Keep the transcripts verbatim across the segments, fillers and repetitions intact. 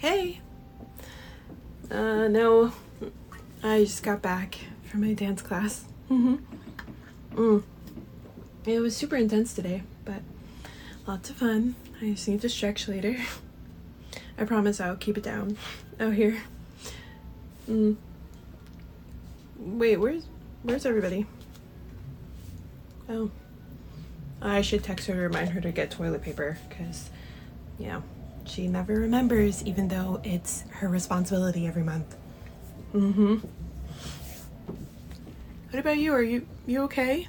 Hey. Uh, no. I just got back from my dance class. Mm-hmm. Mm. It was super intense today, but lots of fun. I just need to stretch later. I promise I'll keep it down out here. Mm. Wait, where's where's everybody? Oh. I should text her to remind her to get toilet paper, because, you know, she never remembers, even though it's her responsibility every month. Mm-hmm. What about you? Are you you okay?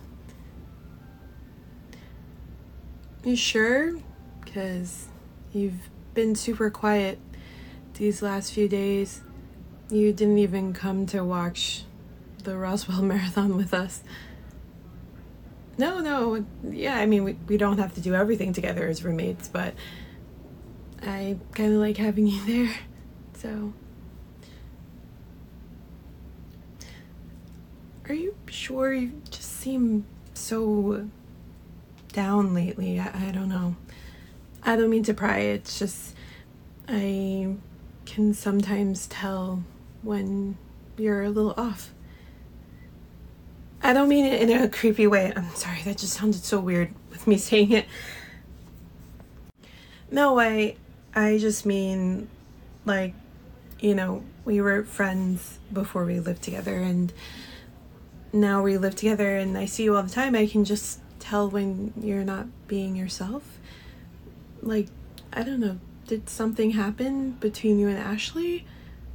You sure? Because you've been super quiet these last few days. You didn't even come to watch the Roswell Marathon with us. No, no, yeah, I mean, we, we don't have to do everything together as roommates, but I kind of like having you there, so. Are you sure? You just seem so down lately. I, I don't know. I don't mean to pry, it's just I can sometimes tell when you're a little off. I don't mean it in a creepy way. I'm sorry, that just sounded so weird with me saying it. No, I I just mean, like, you know, we were friends before we lived together, and now we live together and I see you all the time. I can just tell when you're not being yourself. Like, I don't know, did something happen between you and Ashley?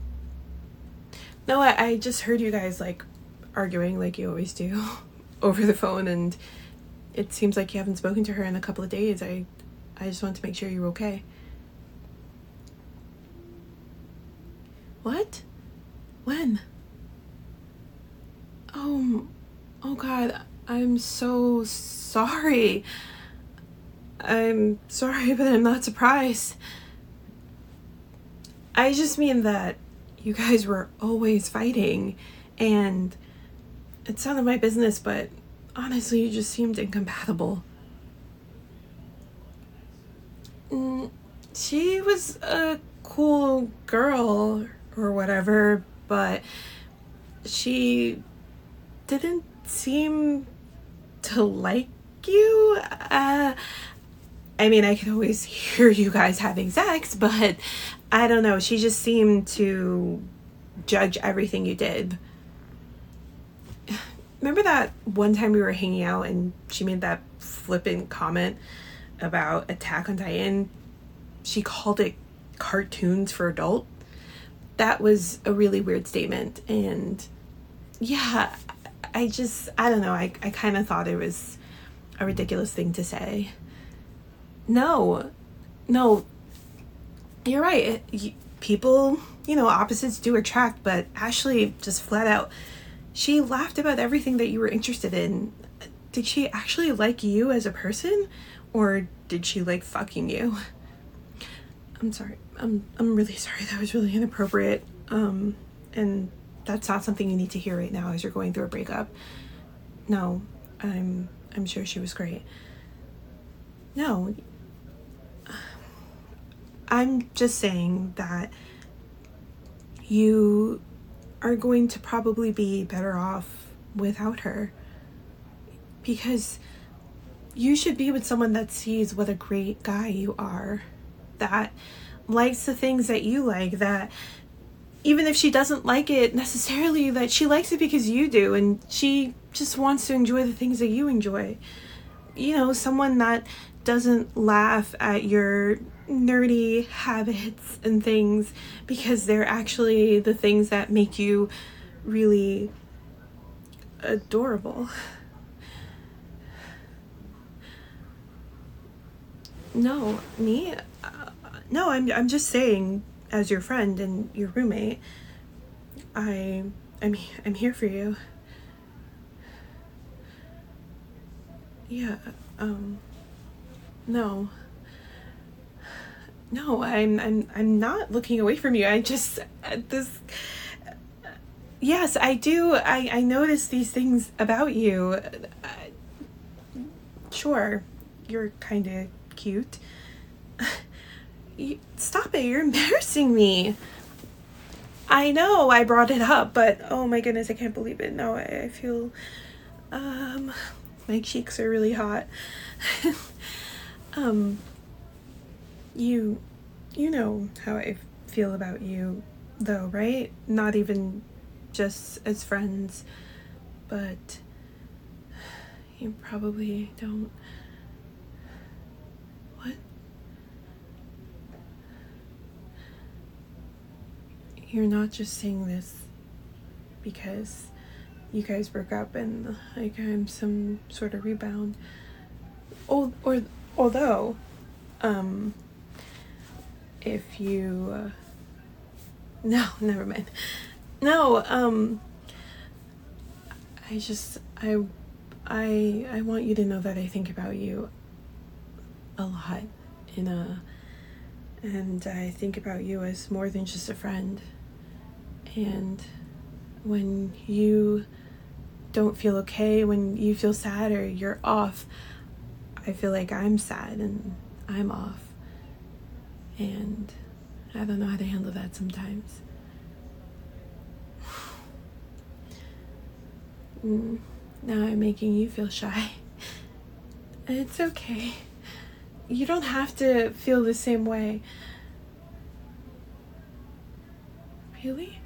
No, I, I just heard you guys, like, arguing like you always do over the phone, and it seems like you haven't spoken to her in a couple of days. I I just wanted to make sure you were okay. What? When? Oh, oh God, I'm so sorry. I'm sorry, but I'm not surprised. I just mean that you guys were always fighting, and it's none of my business, but honestly, you just seemed incompatible. Mm, she was a cool girl or whatever, but she didn't seem to like you. Uh, I mean, I could always hear you guys having sex, but I don't know. She just seemed to judge everything you did. Remember that one time we were hanging out and she made that flippant comment about Attack on Titan? She called it cartoons for adult. That was a really weird statement, and yeah, I just, I don't know, I, I kind of thought it was a ridiculous thing to say. No, no, you're right. It, you, people, you know, opposites do attract, but Ashley just flat out, she laughed about everything that you were interested in. Did she actually like you as a person, or did she like fucking you? I'm sorry. I'm I'm really sorry. That was really inappropriate. Um, and that's not something you need to hear right now as you're going through a breakup. No, I'm I'm sure she was great. No, I'm just saying that you are going to probably be better off without her, because you should be with someone that sees what a great guy you are, that likes the things that you like, that even if she doesn't like it necessarily, that she likes it because you do, and she just wants to enjoy the things that you enjoy. You know, someone that doesn't laugh at your nerdy habits and things because they're actually the things that make you really adorable. No, me? Uh, no, I'm I'm just saying, as your friend and your roommate, I I'm I'm here for you. Yeah. Um. No. No, I'm I'm I'm not looking away from you. I just uh, this. Yes, I do. I I notice these things about you. Uh, sure, you're kind of cute. You, stop it, you're embarrassing me. I know I brought it up, but oh my goodness, I can't believe it. No, I, I feel, um, my cheeks are really hot. um, you, you know how I feel about you, though, right? Not even just as friends, but you probably don't. What? You're not just saying this because you guys broke up and like I'm some sort of rebound. Or, or although, um, if you, uh, no, never mind. No, um, I just, I, I, I want you to know that I think about you a lot in a, and I think about you as more than just a friend. And when you don't feel okay, when you feel sad or you're off, I feel like I'm sad and I'm off. And I don't know how to handle that sometimes. Mm, now I'm making you feel shy. It's okay. You don't have to feel the same way. Really?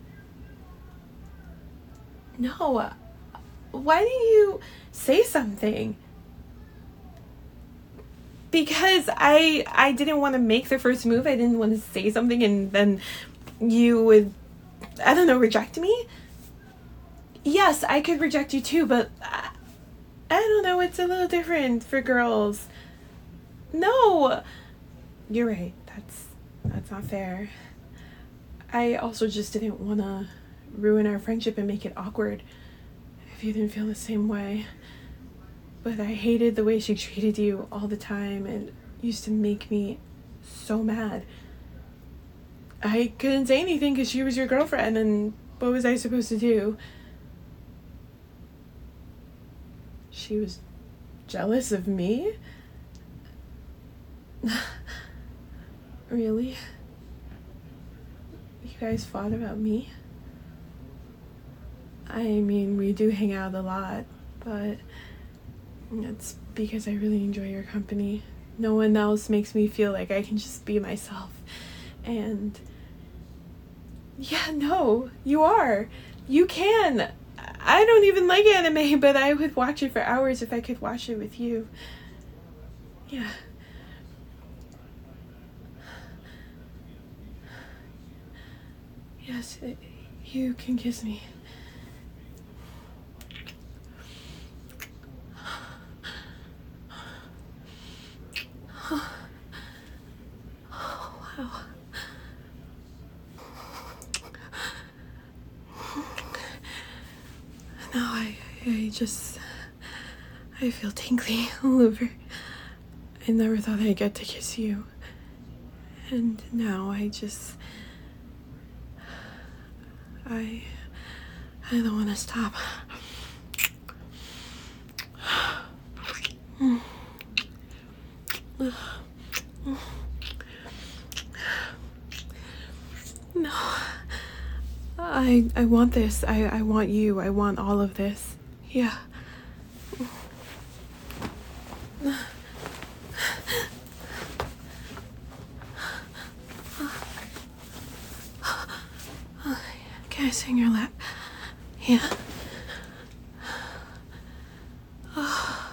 No. Why didn't you say something? Because I I didn't want to make the first move. I didn't want to say something and then you would, I don't know, reject me? Yes, I could reject you too, but I, I don't know, it's a little different for girls. No. You're right. That's that's not fair. I also just didn't want to ruin our friendship and make it awkward if you didn't feel the same way. But I hated the way she treated you all the time and used to make me so mad. I couldn't say anything because she was your girlfriend, and what was I supposed to do? She was jealous of me? Really? You guys fought about me? I mean, we do hang out a lot, but it's because I really enjoy your company. No one else makes me feel like I can just be myself. And yeah, no, you are. You can. I don't even like anime, but I would watch it for hours if I could watch it with you. Yeah. Yes, it, you can kiss me. Wow. No, I, I just, I feel tingly all over. I never thought I'd get to kiss you. And now I just, I, I don't want to stop. No. I I want this. I, I want you. I want all of this. Yeah. Can I sit in your lap? Yeah. Oh,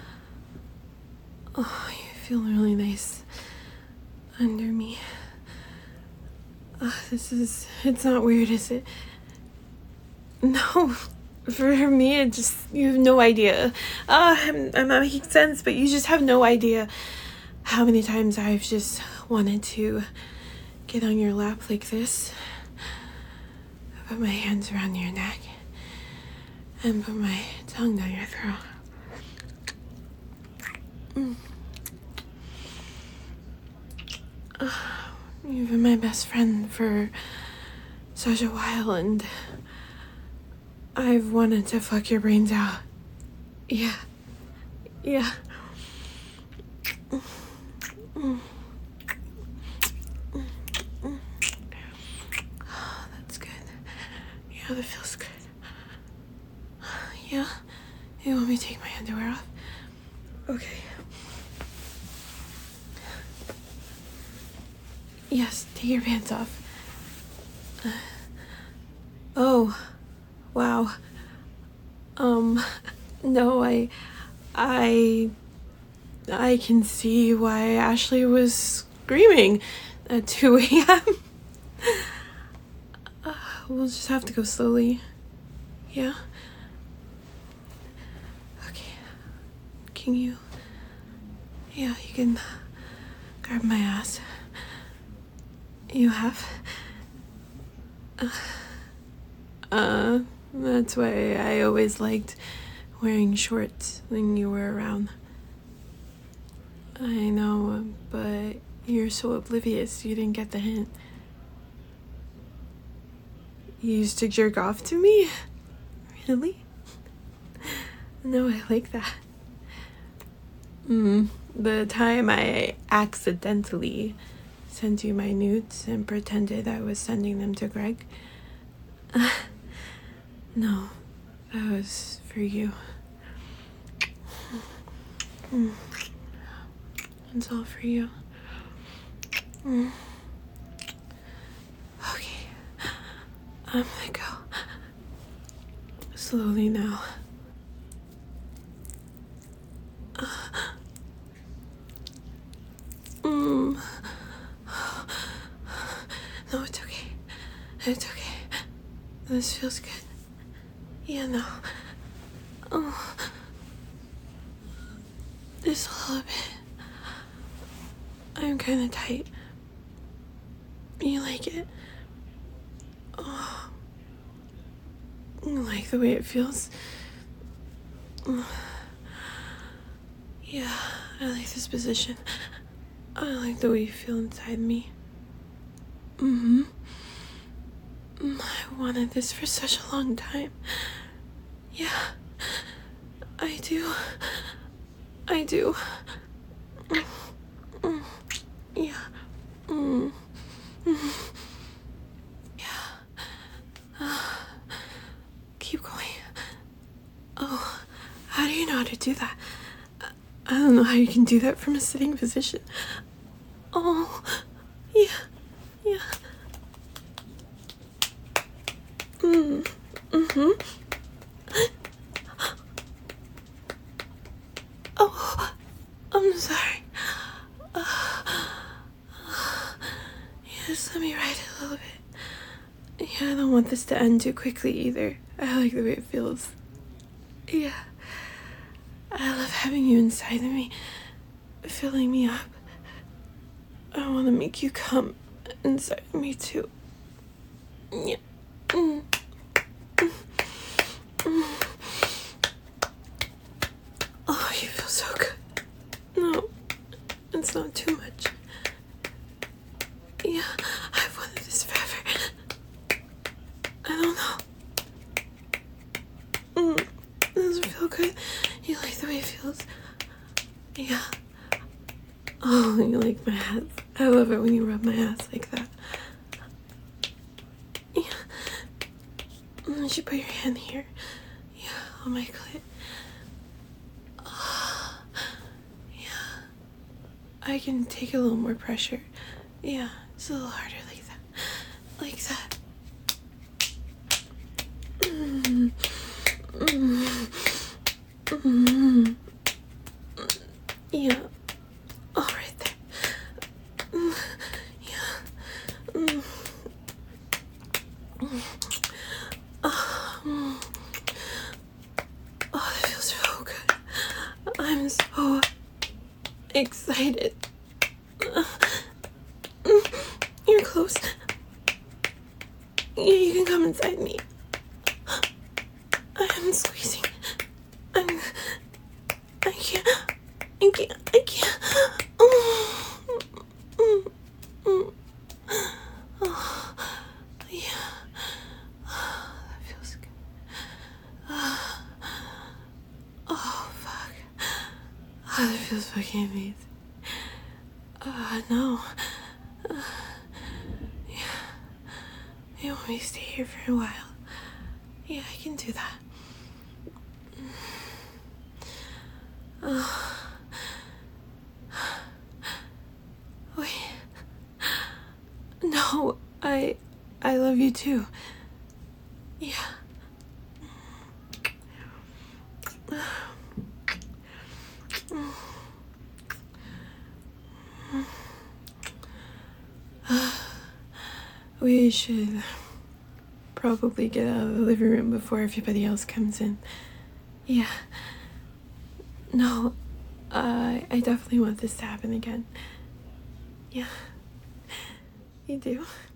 oh, you feel really nice under me. Uh, this is, it's not weird, is it? No, for me, it just, you have no idea. Uh, I'm, I'm not making sense, but you just have no idea how many times I've just wanted to get on your lap like this, put my hands around your neck, and put my tongue down your throat. Mm. Uh, you've been my best friend for such a while, and I've wanted to fuck your brains out. Yeah. Yeah. Mm. Oh, that feels good. Yeah? You want me to take my underwear off? Okay. Yes, take your pants off. Uh, oh, wow. Um, no, I, I, I can see why Ashley was screaming at two a.m. uh, we'll just have to go slowly. Yeah? Okay. Can you, yeah, you can grab my ass. You have? Uh, uh, that's why I always liked wearing shorts when you were around. I know, but you're so oblivious you didn't get the hint. You used to jerk off to me? Really? No, I like that. Mm, the time I accidentally sent you my nudes and pretended I was sending them to Greg. Uh, no, that was for you. Mm. It's all for you. Mm. Okay, I'm gonna go. Slowly now. Uh, mm. No, it's okay. It's okay. This feels good. Yeah, no. Oh. Just a little bit. I'm kind of tight. You like it? Oh. You like the way it feels? Oh. Yeah, I like this position. I like the way you feel inside me. Mm-hmm. I wanted this for such a long time. Yeah, I do. I do. Mm. Mm. Yeah. Mm. Mm. Yeah. Uh, keep going. Oh, how do you know how to do that? I don't know how you can do that from a sitting position. Oh, yeah, yeah. Mm, mm-hmm. Oh, I'm sorry. Uh, just let me ride it a little bit. Yeah, I don't want this to end too quickly either. I like the way it feels. Yeah. I love having you inside of me, filling me up. I want to make you come inside of me too. Yeah. Mm. Mm. Mm. Oh, you feel so good. No, it's not too much. Yeah, I've wanted this forever. I don't know. Mm. Does it feel good? You like the way it feels? Yeah. Oh, you like my ass. I love it when you rub my ass like that. Yeah. You should put your hand here. Yeah, on my clit. Oh, yeah. I can take a little more pressure. Yeah, it's a little harder like that. Like that. Mm. Mm. Mm. Yeah. Oh, right there. Mm. Yeah. Mm. Mm. Oh, mm. Oh, that feels so good. I'm so excited. You're close. Yeah, you can come inside me. I am squeezing. I'm. I can't. I can't. I can't. Oh. Mm. Mm. Oh. Yeah. Oh, that feels good. Oh, oh fuck. Oh, that feels fucking amazing. Uh, no. Uh, yeah. You want me to stay here for a while? Yeah, I can do that. Uh, wait. No, I I love you too. Yeah. We should probably get out of the living room before everybody else comes in. Yeah. No, I I definitely want this to happen again. Yeah. You do.